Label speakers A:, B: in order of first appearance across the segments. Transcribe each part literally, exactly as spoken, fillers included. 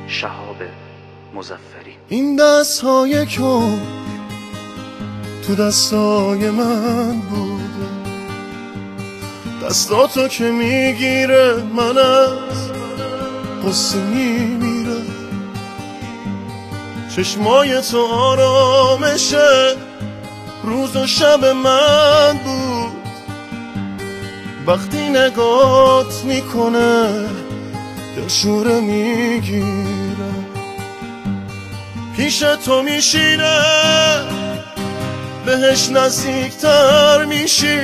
A: شهاب مظفری.
B: این دست های کن تو دستای من بوده، دستاتو که میگیره من از قصه میمیره، چشمای تو آرامشه روز و شب من بود، وقتی نگات میکنه دلشوره میگیره، پیش تو میشینه بهش نزدیکتر میشی،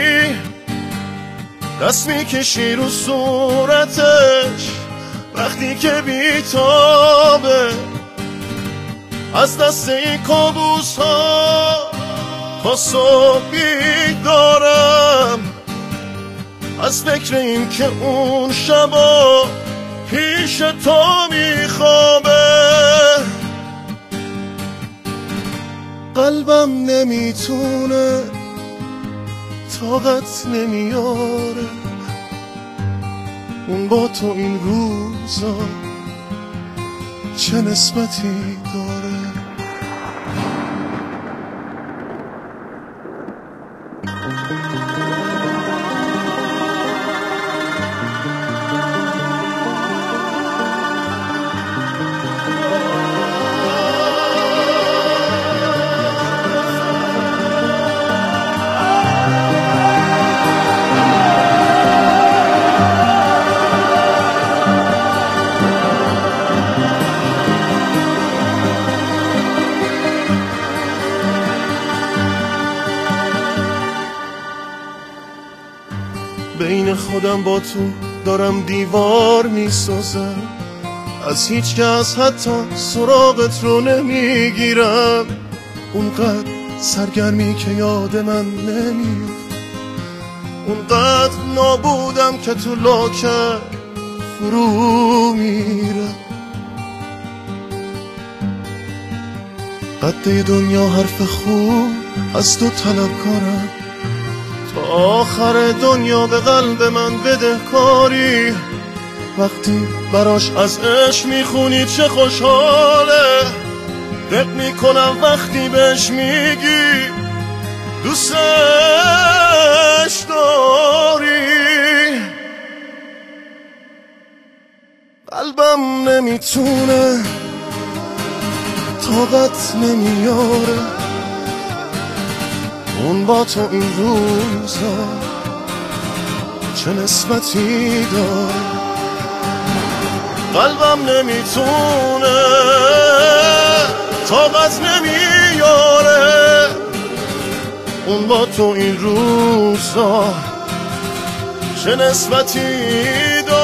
B: دست میکشی رو صورتش وقتی که بیتابه، از دست این کابوس ها تا صبح بیدارم، از فکر این که اون شبا پیش تو میخوابه، قلبم نمیتونه طاقت نمیاره اون با تو این روزا چه نسبتی داره. بین خودم با تو دارم دیوار میسازم، از هیچ کس حتی سراغت رو نمیگیرم، اونقدر سرگرمی که یاد من نمیفت، اونقدر نابودم که تو لاکر فرو میرم، قده دنیا حرف خوب از تو طلب کنم، آخر دنیا به قلب من بده کاری، وقتی براش از عشق میخونی چه خوشحاله، دق میکنم وقتی بهش میگی دوستش داری، قلبم نمیتونه طاقت نمیاره اون با تو این روزا چه نسبتی داره، قلبم نمیتونه طاقت نمیاره اون با تو این روزا چه نسبتی داره.